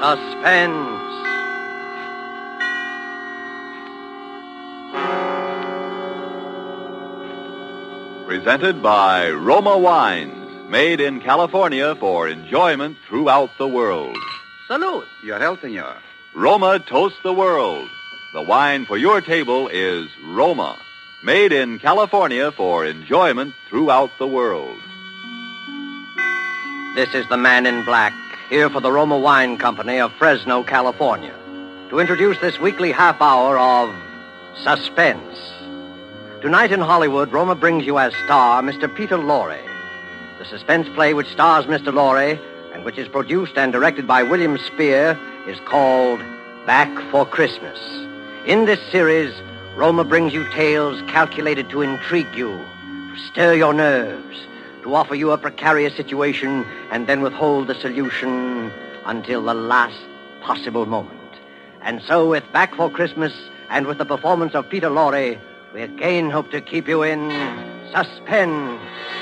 Suspense. Presented by Roma Wines, made in California for enjoyment throughout the world. Salute. Your health, senor. Roma toasts the world. The wine for your table is Roma, made in California for enjoyment throughout the world. This is the Man in Black, here for the Roma Wine Company of Fresno, California, to introduce this weekly half hour of Suspense. Tonight in Hollywood, Roma brings you as star Mr. Peter Lorre. The suspense play which stars Mr. Lorre and which is produced and directed by William Spear is called Back for Christmas. In this series, Roma brings you tales calculated to intrigue you, to stir your nerves, to offer you a precarious situation and then withhold the solution until the last possible moment. And so, with Back for Christmas and with the performance of Peter Lorre, we again hope to keep you in suspense.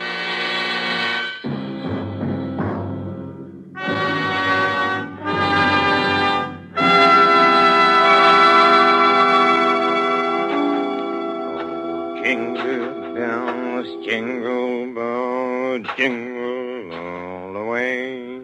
Jingle bells, jingle bells, jingle all the way.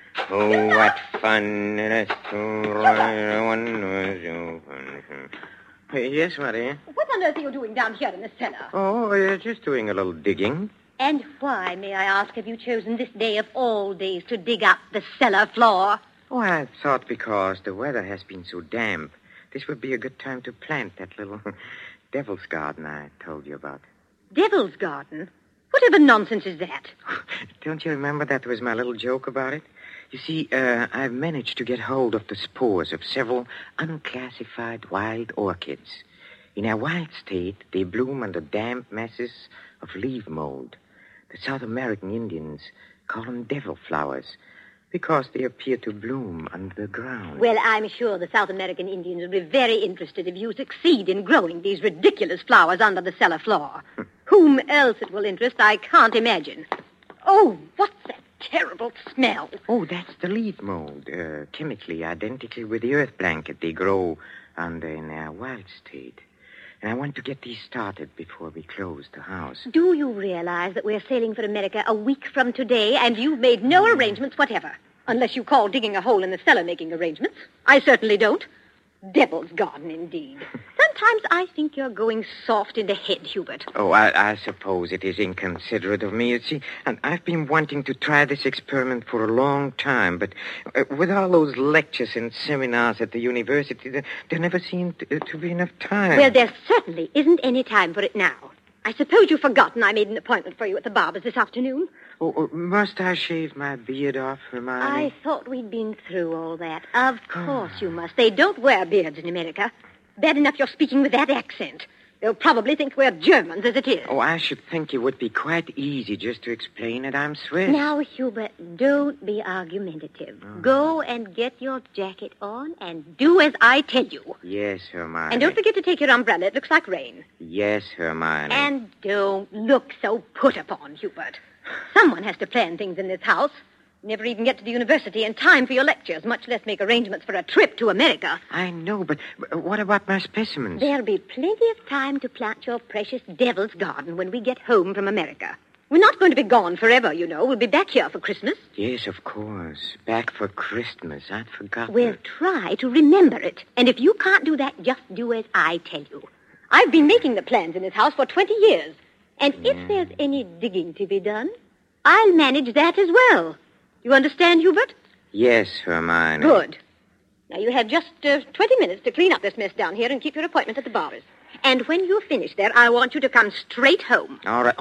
Oh, what fun it is to ride one was open. Yes, Maria? What on earth are you doing down here in the cellar? Oh, just doing a little digging. And why, may I ask, have you chosen this day of all days to dig up the cellar floor? Oh, I thought because the weather has been so damp, this would be a good time to plant that little devil's garden I told you about. Devil's garden? Whatever nonsense is that? Don't you remember that was my little joke about it? You see, I've managed to get hold of the spores of several unclassified wild orchids. In our wild state, they bloom under damp masses of leaf mold. The South American Indians call them devil flowers because they appear to bloom under the ground. Well, I'm sure the South American Indians will be very interested if you succeed in growing these ridiculous flowers under the cellar floor. Whom else it will interest, I can't imagine. Oh, what's that terrible smell? Oh, that's the leaf mold, chemically identical with the earth blanket they grow under in our wild state. And I want to get these started before we close the house. Do you realize that we're sailing for America a week from today, and you've made no arrangements whatever? Unless you call digging a hole in the cellar making arrangements. I certainly don't. Devil's garden, indeed. Sometimes I think you're going soft in the head, Hubert. Oh, I suppose it is inconsiderate of me. You see, and I've been wanting to try this experiment for a long time, but with all those lectures and seminars at the university, there never seemed to be enough time. Well, there certainly isn't any time for it now. I suppose you've forgotten I made an appointment for you at the barber's this afternoon. Oh, must I shave my beard off, Hermione? I thought we'd been through all that. Of course you must. They don't wear beards in America. Bad enough you're speaking with that accent. They'll probably think we're Germans as it is. Oh, I should think it would be quite easy just to explain that I'm Swiss. Now, Hubert, don't be argumentative. Oh. Go and get your jacket on and do as I tell you. Yes, Hermione. And don't forget to take your umbrella. It looks like rain. Yes, Hermione. And don't look so put upon, Hubert. Someone has to plan things in this house. Never even get to the university in time for your lectures, much less make arrangements for a trip to America. I know, but what about my specimens? There'll be plenty of time to plant your precious devil's garden when we get home from America. We're not going to be gone forever, you know. We'll be back here for Christmas. Yes, of course. Back for Christmas. I'd forgotten. We'll try to remember it. And if you can't do that, just do as I tell you. I've been making the plans in this house for 20 years. And if there's any digging to be done, I'll manage that as well. You understand, Hubert? Yes, Hermione. Good. Now, you have just 20 minutes to clean up this mess down here and keep your appointment at the barber's. And when you're finished there, I want you to come straight home. All right.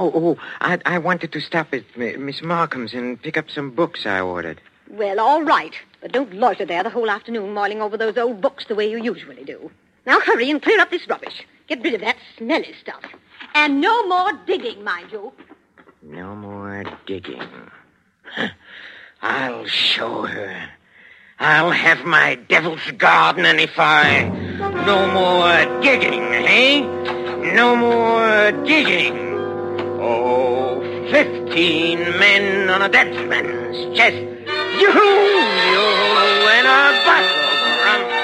I wanted to stop at Miss Markham's and pick up some books I ordered. Well, all right. But don't loiter there the whole afternoon mulling over those old books the way you usually do. Now, hurry and clear up this rubbish. Get rid of that smelly stuff. And no more digging, mind you. No more digging. I'll show her. I'll have my devil's garden, and if I... No more digging, eh? No more digging. Oh, 15 men on a dead man's chest. Yoo-hoo! and a bustle for 'em.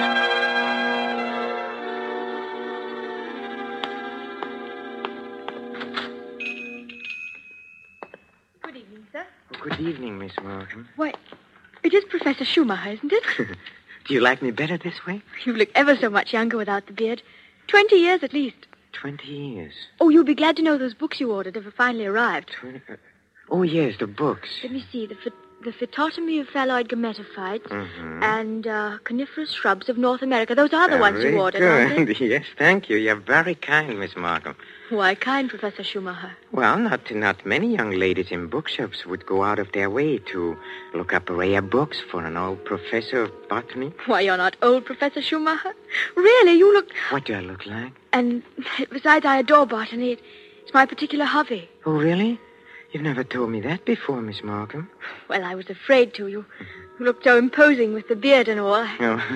Good evening, sir. Oh, good evening, Miss Markham. Why, it is Professor Schumacher, isn't it? Do you like me better this way? You look ever so much younger without the beard. 20 years at least. 20 years. Oh, you'll be glad to know those books you ordered have finally arrived. Oh, yes, the books. Let me see. The Phytotomy of phalloid gametophytes and coniferous shrubs of North America. Those are the ones you ordered, aren't they? Yes, thank you. You're very kind, Miss Markham. Why kind, Professor Schumacher? Well, not many young ladies in bookshops would go out of their way to look up rare books for an old professor of botany. Why, you're not old, Professor Schumacher. Really, you look... What do I look like? And besides, I adore botany. It's my particular hobby. Oh, really? You've never told me that before, Miss Markham. Well, I was afraid to. You looked so imposing with the beard and all.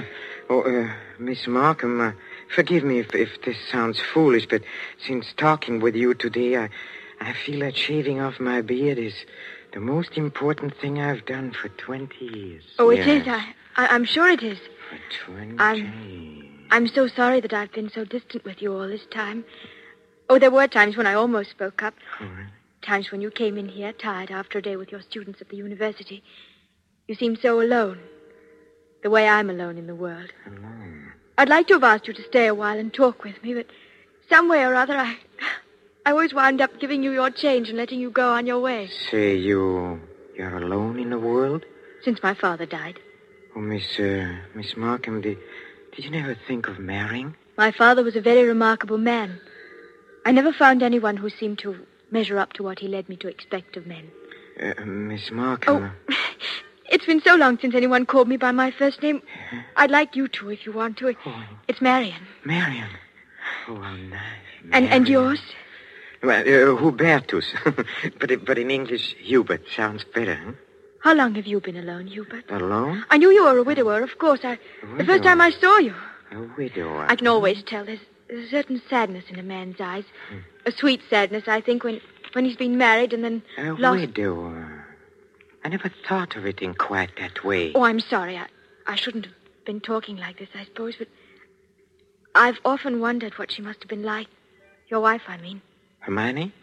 Miss Markham, forgive me if this sounds foolish, but since talking with you today, I feel that shaving off my beard is the most important thing I've done for 20 years. Oh, it is. I'm sure it is. For 20 I'm so sorry that I've been so distant with you all this time. Oh, there were times when I almost spoke up. Oh, really? Times when you came in here tired after a day with your students at the university. You seemed so alone. The way I'm alone in the world. Alone? I'd like to have asked you to stay a while and talk with me, but some way or other, I always wound up giving you your change and letting you go on your way. Say, you're alone in the world? Since my father died. Oh, Miss Markham, did you never think of marrying? My father was a very remarkable man. I never found anyone who seemed to measure up to what he led me to expect of men. Miss Markham... Oh, it's been so long since anyone called me by my first name. I'd like you to, if you want to. It's Marion. Marion? Oh, how nice. And yours? Well, Hubertus. but in English, Hubert sounds better, huh? How long have you been alone, Hubert? Alone? I knew you were a widower, of course. The first time I saw you. A widower? I can always tell. There's a certain sadness in a man's eyes. A sweet sadness, I think, when he's been married and then lost... A widower. I never thought of it in quite that way. Oh, I'm sorry. I shouldn't have been talking like this, I suppose, but I've often wondered what she must have been like. Your wife, I mean. Hermione?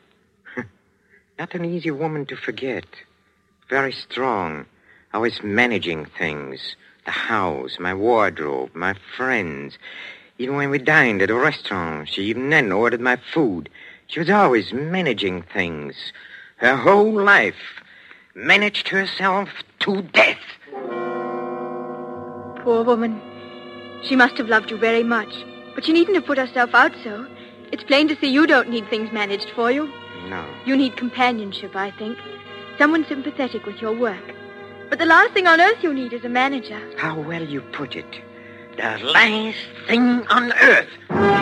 Not an easy woman to forget. Very strong. Always managing things. The house, my wardrobe, my friends. Even when we dined at a restaurant, she even then ordered my food. She was always managing things. Her whole life. Managed herself to death. Poor woman. She must have loved you very much. But she needn't have put herself out so. It's plain to see you don't need things managed for you. No. You need companionship, I think. Someone sympathetic with your work. But the last thing on earth you need is a manager. How well you put it. The last thing on earth.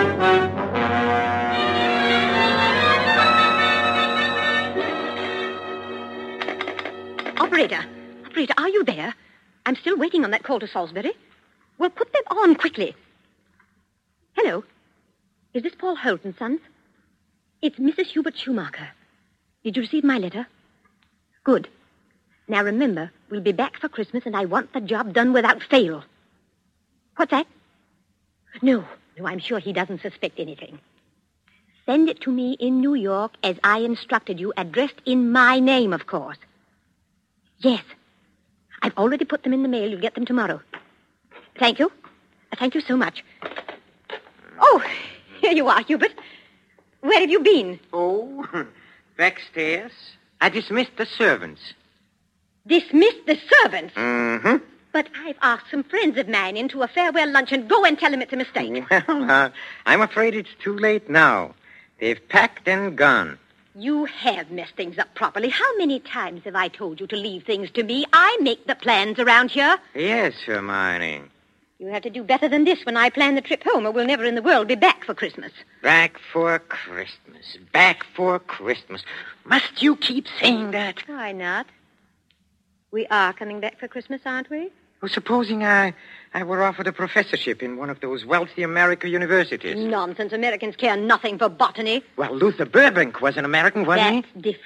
Operator, are you there? I'm still waiting on that call to Salisbury. Well, put them on quickly. Hello. Is this Paul Holt and Sons? It's Mrs. Hubert Schumacher. Did you receive my letter? Good. Now remember, we'll be back for Christmas and I want the job done without fail. What's that? No, I'm sure he doesn't suspect anything. Send it to me in New York as I instructed you, addressed in my name, of course. Yes. I've already put them in the mail. You'll get them tomorrow. Thank you. Thank you so much. Oh, here you are, Hubert. Where have you been? Oh, backstairs. I dismissed the servants. Dismissed the servants? Mm-hmm. But I've asked some friends of mine into a farewell luncheon. Go and tell them it's a mistake. Well, I'm afraid it's too late now. They've packed and gone. You have messed things up properly. How many times have I told you to leave things to me? I make the plans around here. Yes, Hermione. You have to do better than this when I plan the trip home, or we'll never in the world be back for Christmas. Back for Christmas. Back for Christmas. Must you keep saying that? Why not? We are coming back for Christmas, aren't we? Well, supposing I were offered a professorship in one of those wealthy American universities. Nonsense. Americans care nothing for botany. Well, Luther Burbank was an American, wasn't That's different.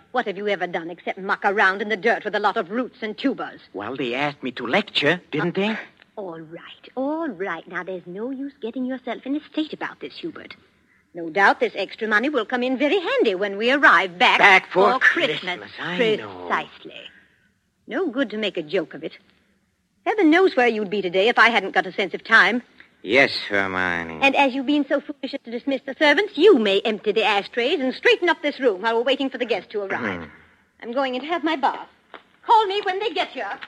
What have you ever done except muck around in the dirt with a lot of roots and tubers? Well, they asked me to lecture, didn't they? All right. Now, there's no use getting yourself in a state about this, Hubert. No doubt this extra money will come in very handy when we arrive back for Christmas. I know. Precisely. No good to make a joke of it. Heaven knows where you'd be today if I hadn't got a sense of time. Yes, Hermione. And as you've been so foolish as to dismiss the servants, you may empty the ashtrays and straighten up this room while we're waiting for the guests to arrive. I'm going in to have my bath. Call me when they get here.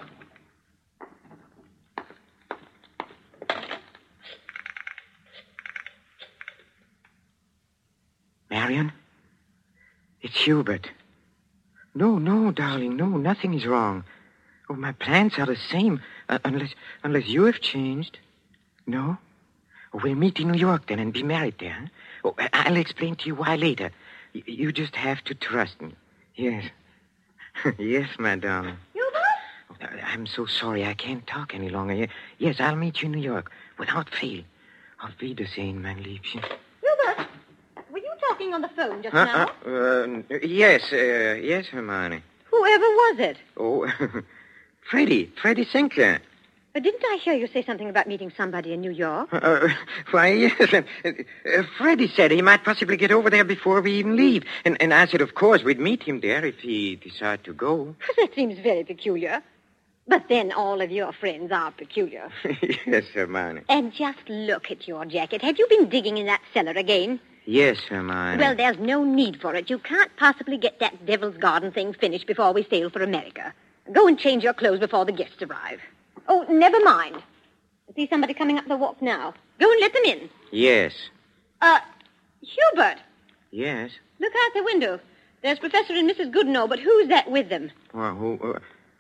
Marion? It's Hubert. No, darling, no, nothing is wrong. Oh, my plans are the same, unless you have changed. No? Oh, we'll meet in New York then and be married there. Huh? Oh, I'll explain to you why later. You just have to trust me. Yes. Yes, my darling. Hubert? Oh, I'm so sorry I can't talk any longer. Yes, I'll meet you in New York without fail. Auf Wiedersehen, mein Liebchen. Hubert, were you talking on the phone just now? Yes, Hermione. Whoever was it? Oh, Freddie Sinclair. Didn't I hear you say something about meeting somebody in New York? Why, yes. Freddie said he might possibly get over there before we even leave. And I said, of course, we'd meet him there if he decided to go. That seems very peculiar. But then all of your friends are peculiar. Yes, Hermione. And just look at your jacket. Have you been digging in that cellar again? Yes, Hermione. Well, there's no need for it. You can't possibly get that Devil's Garden thing finished before we sail for America. Go and change your clothes before the guests arrive. Oh, never mind. I see somebody coming up the walk now. Go and let them in. Yes. Hubert. Yes? Look out the window. There's Professor and Mrs. Goodenough, but who's that with them? Well, who...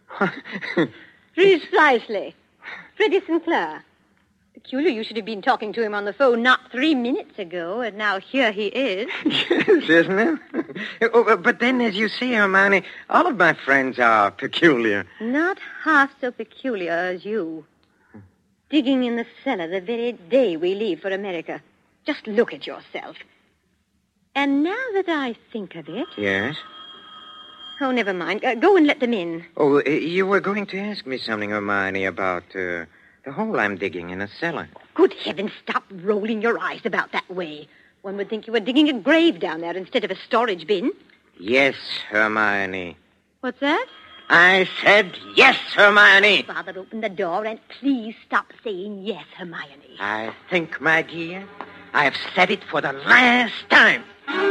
Precisely. Freddie Sinclair. Peculiar you should have been talking to him on the phone not 3 minutes ago, and now here he is. Yes, isn't it? But then, as you see, Hermione, all of my friends are peculiar. Not half so peculiar as you. Digging in the cellar the very day we leave for America. Just look at yourself. And now that I think of it... Yes? Oh, never mind. Go and let them in. Oh, you were going to ask me something, Hermione, about the hole I'm digging in a cellar. Good heavens, stop rolling your eyes about that way. One would think you were digging a grave down there instead of a storage bin. Yes, Hermione. What's that? I said yes, Hermione. Father, open the door and please stop saying yes, Hermione. I think, my dear, I've said it for the last time.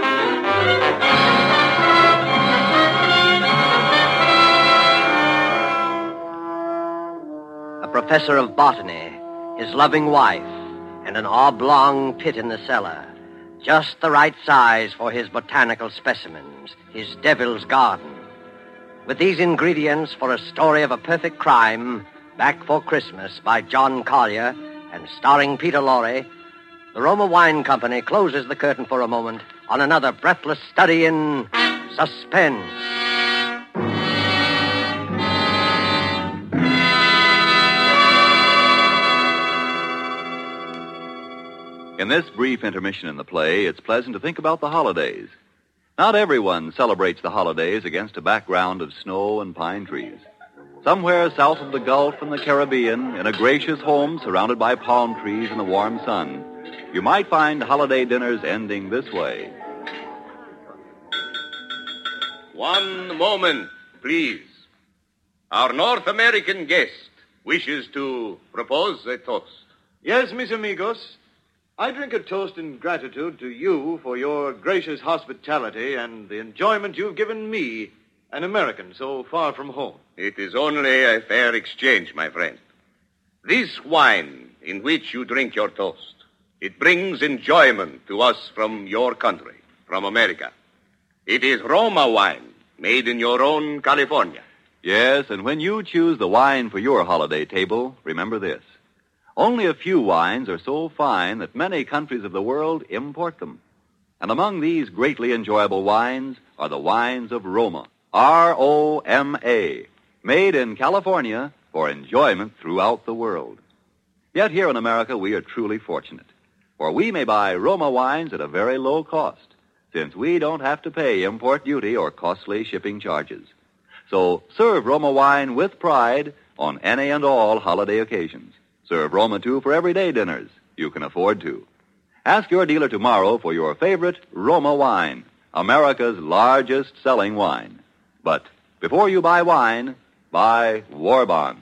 A professor of botany, his loving wife, and an oblong pit in the cellar. Just the right size for his botanical specimens, his devil's garden. With these ingredients for a story of a perfect crime, Back for Christmas by John Collier and starring Peter Lorre, the Roma Wine Company closes the curtain for a moment on another breathless study in suspense. In this brief intermission in the play, it's pleasant to think about the holidays. Not everyone celebrates the holidays against a background of snow and pine trees. Somewhere south of the Gulf and the Caribbean, in a gracious home surrounded by palm trees in the warm sun, you might find holiday dinners ending this way. One moment, please. Our North American guest wishes to propose a toast. Yes, mis amigos. I drink a toast in gratitude to you for your gracious hospitality and the enjoyment you've given me, an American so far from home. It is only a fair exchange, my friend. This wine in which you drink your toast, it brings enjoyment to us from your country, from America. It is Roma wine, made in your own California. Yes, and when you choose the wine for your holiday table, remember this. Only a few wines are so fine that many countries of the world import them. And among these greatly enjoyable wines are the wines of Roma, R-O-M-A, made in California for enjoyment throughout the world. Yet here in America we are truly fortunate, for we may buy Roma wines at a very low cost, since we don't have to pay import duty or costly shipping charges. So serve Roma wine with pride on any and all holiday occasions. Serve Roma, too, for everyday dinners you can afford to. Ask your dealer tomorrow for your favorite Roma wine, America's largest selling wine. But before you buy wine, buy war bonds.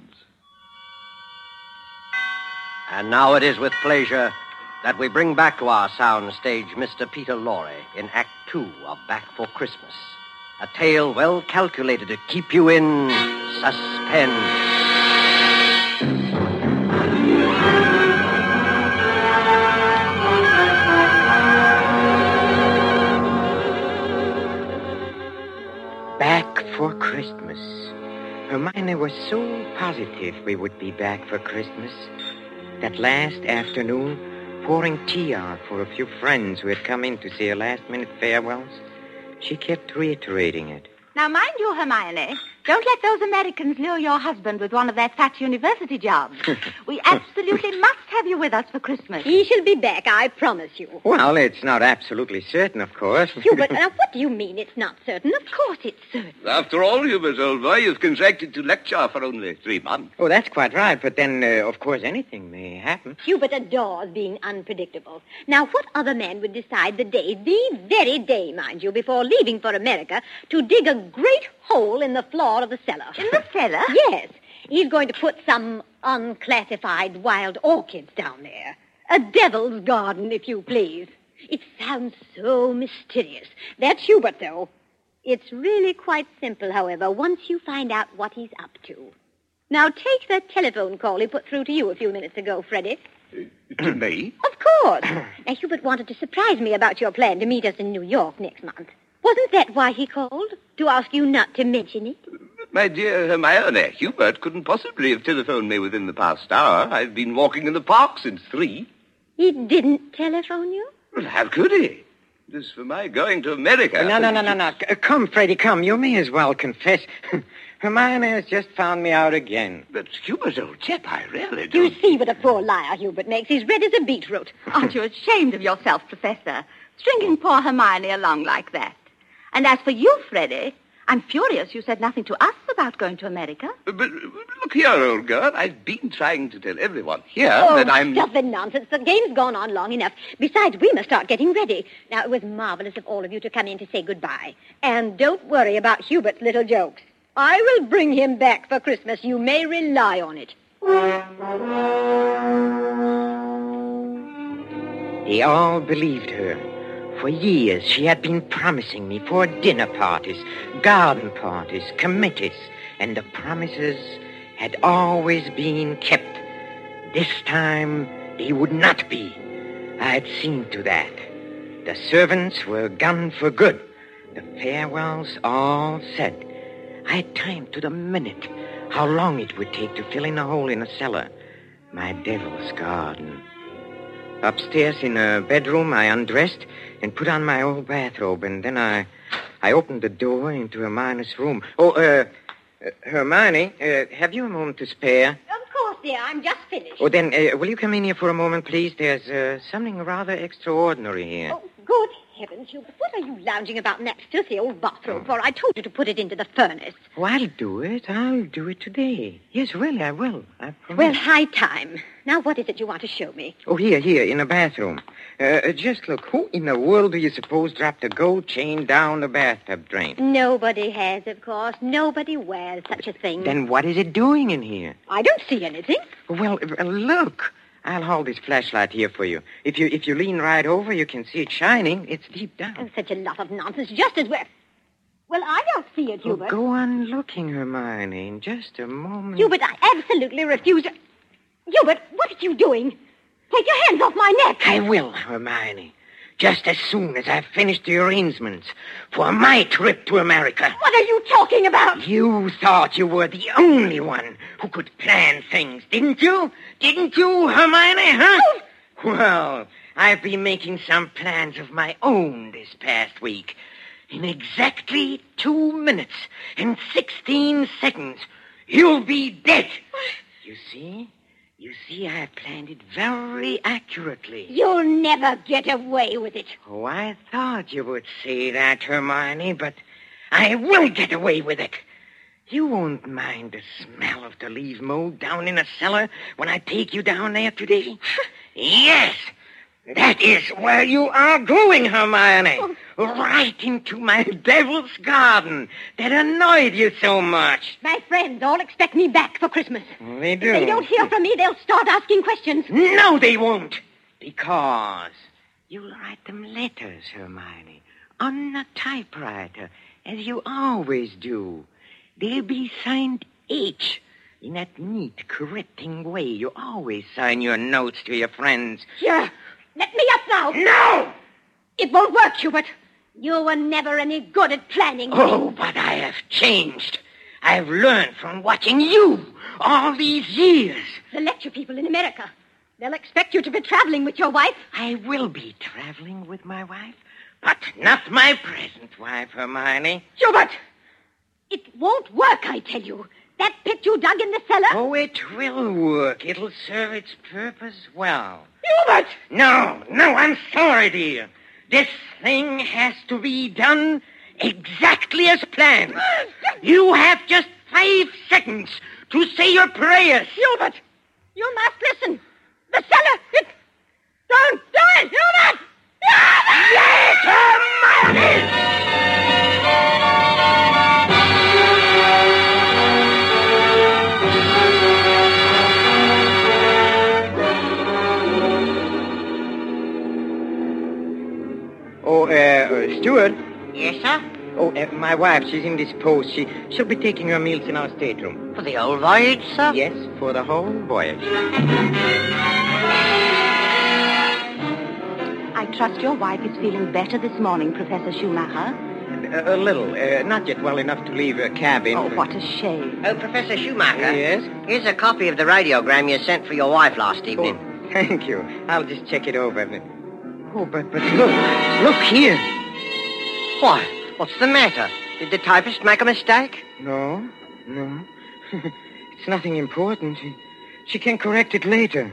And now it is with pleasure that we bring back to our sound stage Mr. Peter Lorre in Act 2 of Back for Christmas. A tale well calculated to keep you in suspense. Back for Christmas. Hermione was so positive we would be back for Christmas. That last afternoon, pouring tea out for a few friends who had come in to say her last-minute farewells, she kept reiterating it. Now, mind you, Hermione, don't let those Americans lure your husband with one of their fat university jobs. We absolutely must have you with us for Christmas. He shall be back, I promise you. Well, it's not absolutely certain, of course. Hubert, now what do you mean it's not certain? Of course it's certain. After all, Hubert, old boy, you've contracted to lecture for only 3 months. Oh, that's quite right, but then, of course, anything may happen. Hubert adores being unpredictable. Now, what other man would decide the very day, mind you, before leaving for America, to dig a great hole in the floor of the cellar? In the cellar? Yes. He's going to put some unclassified wild orchids down there. A devil's garden, if you please. It sounds so mysterious. That's Hubert, though. It's really quite simple, however, once you find out what he's up to. Now, take that telephone call he put through to you a few minutes ago, Freddie. To me? Of course. Now, Hubert wanted to surprise me about your plan to meet us in New York next month. Wasn't that why he called? To ask you not to mention it? My dear Hermione, Hubert couldn't possibly have telephoned me within the past hour. I've been walking in the park since 3. He didn't telephone you? Well, how could he? As for my going to America... No. Come, Freddie, come. You may as well confess. Hermione has just found me out again. But Hubert, old chap, I really don't... You see what a poor liar Hubert makes. He's red as a beetroot. Aren't you ashamed of yourself, Professor? Stringing poor Hermione along like that. And as for you, Freddie, I'm furious you said nothing to us about going to America. But look here, old girl. I've been trying to tell everyone here that I'm... Stuff and nonsense. The game's gone on long enough. Besides, we must start getting ready. Now, it was marvelous of all of you to come in to say goodbye. And don't worry about Hubert's little jokes. I will bring him back for Christmas. You may rely on it. They all believed her. For years, she had been promising me for dinner parties, garden parties, committees, and the promises had always been kept. This time, they would not be. I had seen to that. The servants were gone for good. The farewells all said. I had timed to the minute how long it would take to fill in a hole in the cellar. My devil's garden. Upstairs in a bedroom, I undressed and put on my old bathrobe, and then I opened the door into Hermione's room. Hermione, have you a moment to spare? Of course, dear. I'm just finished. Oh, then, will you come in here for a moment, please? There's something rather extraordinary here. Oh, good heavens, Hubert. What are you lounging about in that filthy old bathrobe for? I told you to put it into the furnace. Oh, I'll do it. I'll do it today. Yes, really, I will. I promise. Well, high time. Now, what is it you want to show me? Oh, here, in the bathroom. Just look. Who in the world do you suppose dropped a gold chain down the bathtub drain? Nobody has, of course. Nobody wears such a thing. Then what is it doing in here? I don't see anything. Well, look. I'll hold this flashlight here for you. If you lean right over, you can see it shining. It's deep down. Oh, such a lot of nonsense. Just as well. Well, I don't see it, Hubert. Go on looking, Hermione. In just a moment. Hubert, I absolutely refuse. Hubert, what are you doing? Take your hands off my neck. I will, Hermione. Just as soon as I've finished the arrangements for my trip to America. What are you talking about? You thought you were the only one who could plan things, didn't you? Didn't you, Hermione, huh? Oh. Well, I've been making some plans of my own this past week. In exactly 2 minutes and 16 seconds, you'll be dead. You see? You see, I planned it very accurately. You'll never get away with it. Oh, I thought you would say that, Hermione, but I will get away with it. You won't mind the smell of the leaf mold down in the cellar when I take you down there today? Yes, that is where you are going, Hermione. Right into my devil's garden that annoyed you so much. My friends all expect me back for Christmas. They do. If they don't hear from me, they'll start asking questions. No, they won't. Because you'll write them letters, Hermione, on a typewriter, as you always do. They'll be signed H, in that neat, correcting way you always sign your notes to your friends. Here, let me up now. No! It won't work, Hubert. You were never any good at planning. Oh, but I have changed. I've learned from watching you all these years. The lecture people in America. They'll expect you to be traveling with your wife. I will be traveling with my wife, but not my present wife, Hermione. Hubert! It won't work, I tell you. That pit you dug in the cellar... Oh, it will work. It'll serve its purpose well. Hubert! No, I'm sorry, dear. This thing has to be done exactly as planned. You have just 5 seconds to say your prayers. Hubert! You must listen. The cellar, it... Don't do it, Hubert! Yes, Hermione! Oh, Stuart? Yes, sir? Oh, my wife, she's indisposed. She'll be taking her meals in our stateroom. For the old voyage, sir? Yes, for the whole voyage. I trust your wife is feeling better this morning, Professor Schumacher. A little. Not yet well enough to leave her cabin. Oh, what a shame. Oh, Professor Schumacher. Yes? Here's a copy of the radiogram you sent for your wife last evening. Oh, thank you. I'll just check it over. Oh, but look here. Why? What's the matter? Did the typist make a mistake? No. It's nothing important. She can correct it later.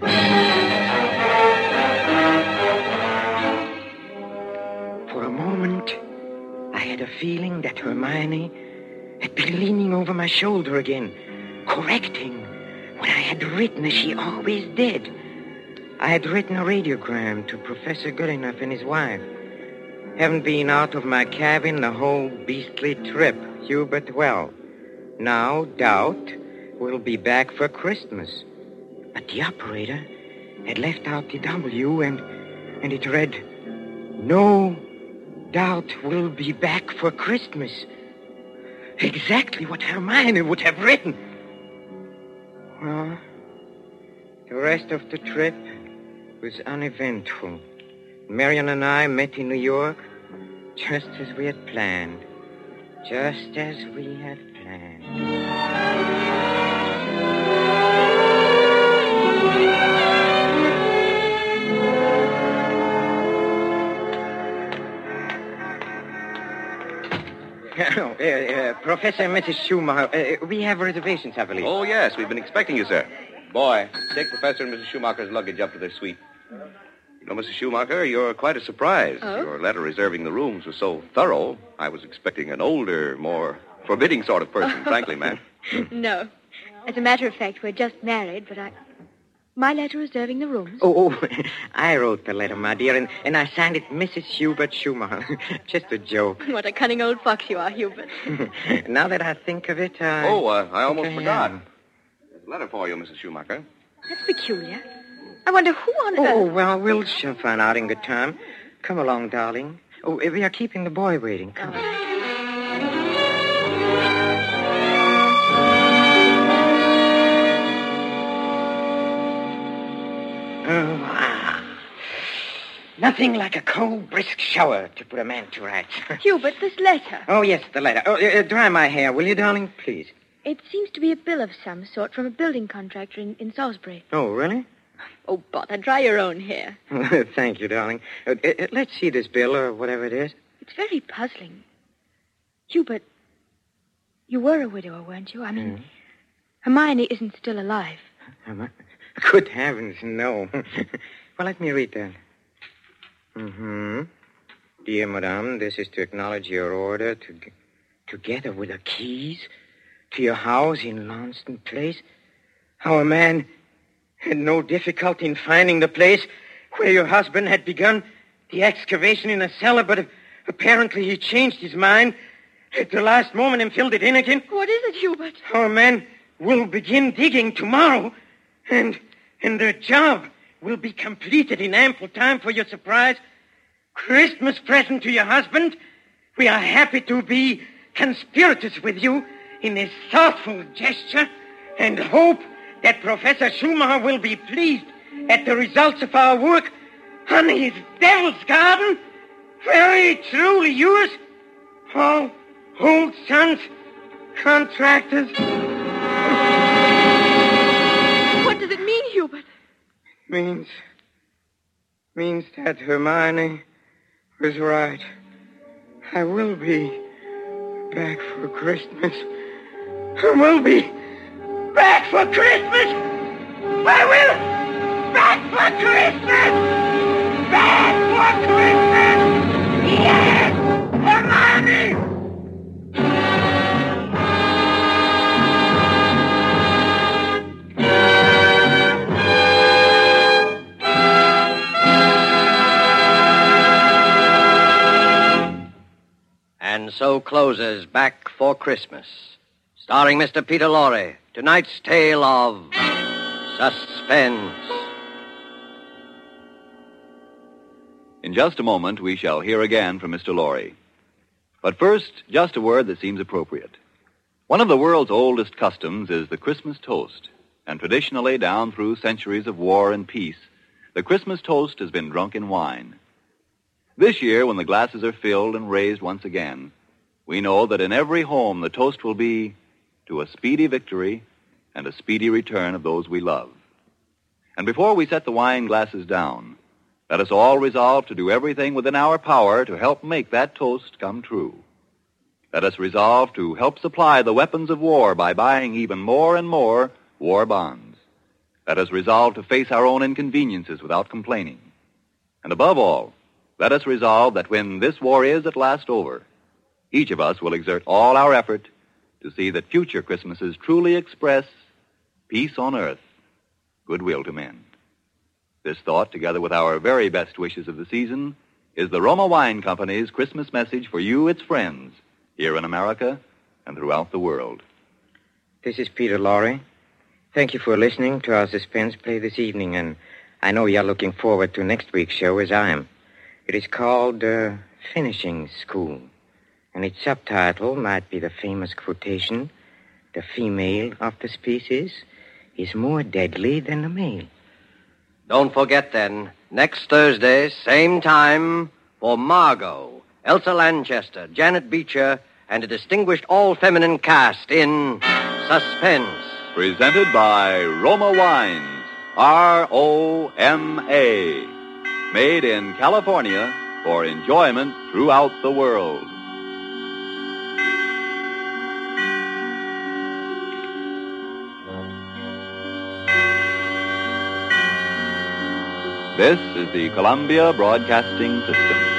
For a moment, I had a feeling that Hermione had been leaning over my shoulder again, correcting what I had written as she always did. I had written a radiogram to Professor Goodenough and his wife. Haven't been out of my cabin the whole beastly trip, Hubert. Well, now Doubt will be back for Christmas. But the operator had left out the W, and it read, "No Doubt will be back for Christmas." Exactly what Hermione would have written. Well, the rest of the trip was uneventful. Marion and I met in New York just as we had planned. Just as we had planned. Professor and Mrs. Schumacher, we have reservations, I believe. Oh, yes, we've been expecting you, sir. Boy, take Professor and Mrs. Schumacher's luggage up to their suite. You know, Mrs. Schumacher, you're quite a surprise. Oh? Your letter reserving the rooms was so thorough, I was expecting an older, more forbidding sort of person, frankly, ma'am. No. As a matter of fact, we're just married, but my letter reserving the rooms. Oh, I wrote the letter, my dear, and I signed it Mrs. Hubert Schumacher. Just a joke. What a cunning old fox you are, Hubert. Now that I think of it, I almost Okay, forgot. yeah. There's a letter for you, Mrs. Schumacher. That's peculiar. I wonder who on Oh, earth... well, we'll soon find out in good time. Come along, darling. Oh, we are keeping the boy waiting. Come on. Nothing like a cold, brisk shower to put a man to rights. Hubert, this letter. Oh, yes, the letter. Oh, dry my hair, will you, darling? Please. It seems to be a bill of some sort from a building contractor in Salisbury. Oh, really? Oh, bother, dry your own hair. Thank you, darling. Let's see this bill, or whatever it is. It's very puzzling. Hubert, you were a widower, weren't you? I mean, Hermione isn't still alive. Good heavens, no. Well, let me read that. Dear Madame, this is to acknowledge your order together with the keys to your house in Launceston Place. Our man had no difficulty in finding the place where your husband had begun the excavation in a cellar, but apparently he changed his mind at the last moment and filled it in again. What is it, Hubert? Our men will begin digging tomorrow, and their job will be completed in ample time for your surprise Christmas present to your husband. We are happy to be conspirators with you in this thoughtful gesture and hope that Professor Schumacher will be pleased at the results of our work on his Devil's Garden. Very truly yours, Paul Holt Sons, Contractors. What does it mean, Hubert? Means that Hermione was right. I will be back for Christmas. I will be back for Christmas. I will back for Christmas. Back for Christmas. Yes, Hermione. And so closes Back for Christmas, starring Mr. Peter Lorre, tonight's tale of suspense. In just a moment, we shall hear again from Mr. Lorre. But first, just a word that seems appropriate. One of the world's oldest customs is the Christmas toast, and traditionally, down through centuries of war and peace, the Christmas toast has been drunk in wine. This year, when the glasses are filled and raised once again, we know that in every home the toast will be to a speedy victory and a speedy return of those we love. And before we set the wine glasses down, let us all resolve to do everything within our power to help make that toast come true. Let us resolve to help supply the weapons of war by buying even more and more war bonds. Let us resolve to face our own inconveniences without complaining. And above all, let us resolve that when this war is at last over, each of us will exert all our effort to see that future Christmases truly express peace on earth, goodwill to men. This thought, together with our very best wishes of the season, is the Roma Wine Company's Christmas message for you, its friends, here in America and throughout the world. This is Peter Lorre. Thank you for listening to our suspense play this evening, and I know you're looking forward to next week's show as I am. It is called Finishing School, and its subtitle might be the famous quotation, "The female of the species is more deadly than the male." Don't forget, then, next Thursday, same time, for Margot, Elsa Lanchester, Janet Beecher, and a distinguished all-feminine cast in Suspense. Presented by Roma Wines, R-O-M-A. Made in California for enjoyment throughout the world. This is the Columbia Broadcasting System.